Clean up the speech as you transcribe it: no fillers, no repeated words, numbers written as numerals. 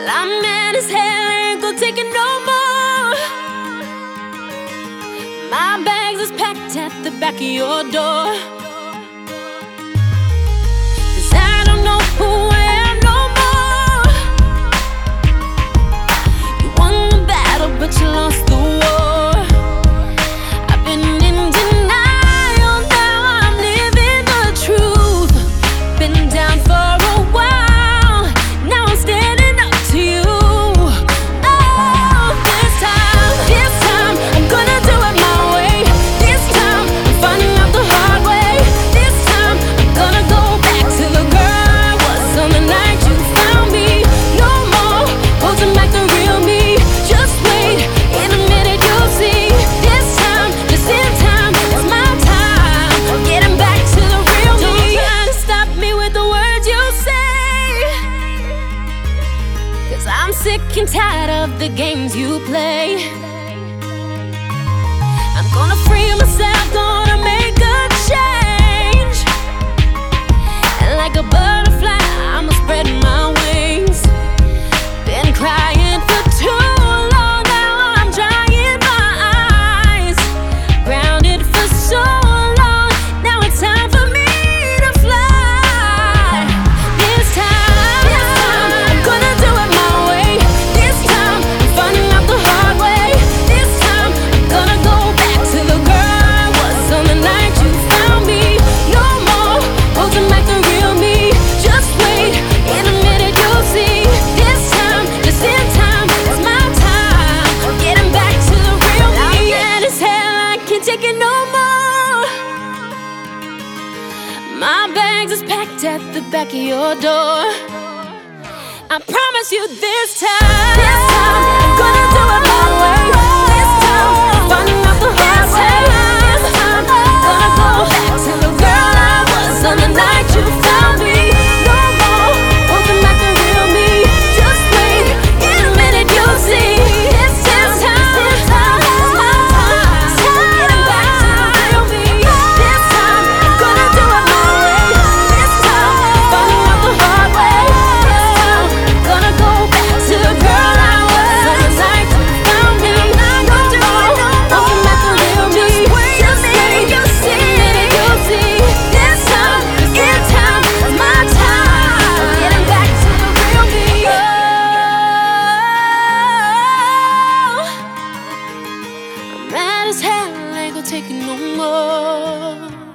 I'm mad as hell, ain't gon' take it no more. My bags is packed at the back of your door. 'Cause I don't know who I am no more. You won the battle, but you lost the war. I've been in denial, now I'm living the truth. Been down for a while, now I'm standing up to you. Oh, this time I'm gonna do it my way. This time I'm finding out the hard way. This time I'm gonna go back to the girl I was on the night you found me. No more holding back the real me. Just wait, in a minute you'll see. This time, just in time, it's my time. I'm getting back to the real me. Don't try to stop me with the words you say, 'cause I'm sick and tired of the games you play. I'm gonna free myself, gonna make a change. And like a butterfly, I'ma spread my wings. Been crying for too long, now I'm drying my eyes. Grounded for so long, now it's time for me to fly. This time I'm gonna do it my way. This time I'm finding out the hard way. This time I'm gonna go back to the girl I was on the night you found me. No more holding back the real me. Just wait, in a minute you'll see. This time, just in time, it's my time. I'm getting back to the real me. I'm mad as hell, I can't take it no more. My bags is packed at the back of your door. I promise you this time I'm gonna do it my way. This time I'm finding out the hard way. This time I'm gonna go back to the girl I was on the night you found me. No more holding back the real me. Just wait, in a minute you'll see. This time is my time. Getting back to the real me. This time I'm gonna do it my way. This time I'm finding out the hard way. This time I'm gonna go back to the girl I was on the night you found me. No more holding back the real me. Just wait, you'll see. In a minute you'll see. This time, in time, it's my time. Getting back to the real me. Oh, I'm mad as hell, I ain't gon' take it no more.